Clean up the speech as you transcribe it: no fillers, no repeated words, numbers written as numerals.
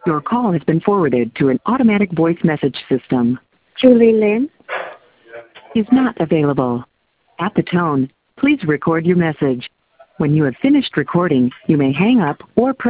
Your call has been forwarded to an automatic voice message system. Julie Lynn Is not available. At the tone, please record your message. When you have finished recording, you may hang up or press